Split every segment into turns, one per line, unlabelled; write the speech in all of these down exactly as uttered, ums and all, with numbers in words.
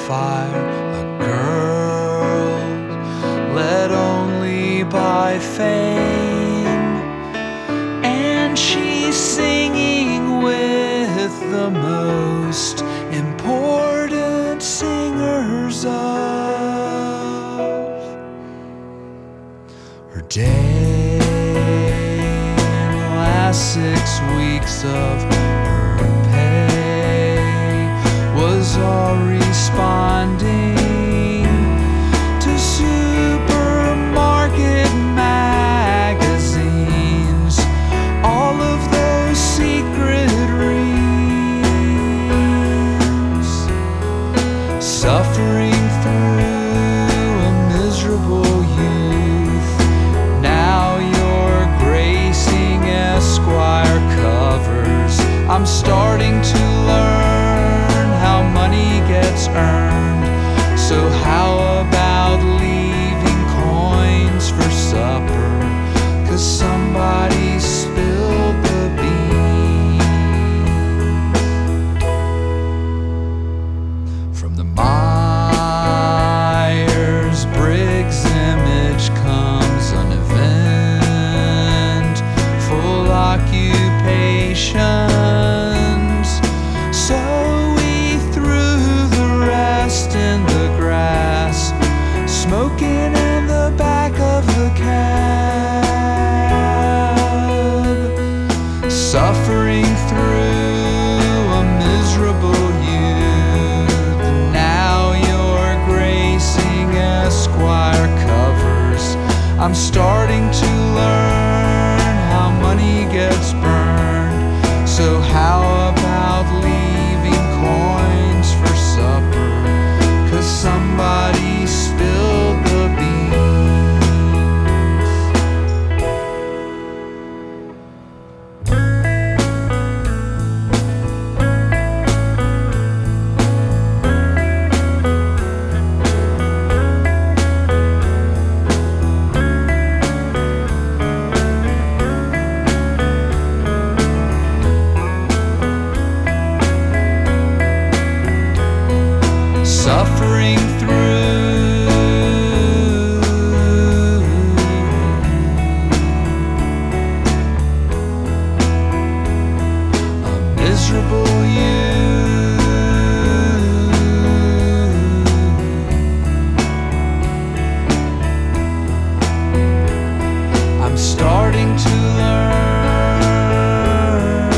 fire, a girl led only by fame, and she's singing with the most important singers of her day. In the last six weeks of her pay was all responding to supermarket magazines, all of those secret reams, suffering through a miserable youth. Now you're gracing Esquire covers. I'm starting to learn how money gets earned. So how about leaving coins for supper? 'Cause somebody spilled the beans. From the Myers-Briggs image comes an eventful occupations. So we threw the rest in the grass, smoking in the back of the cab, suffering through a miserable youth. Now you're gracing Esquire covers. I'm starting to learn how money gets burned. So how about leaving coins for supper? 'Cause somebody spilled the beans. Suffering through a miserable youth. I'm starting to learn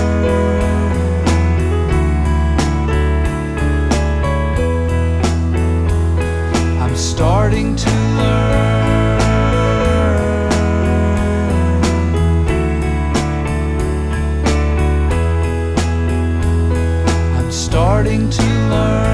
I'm starting to learn I'm starting to learn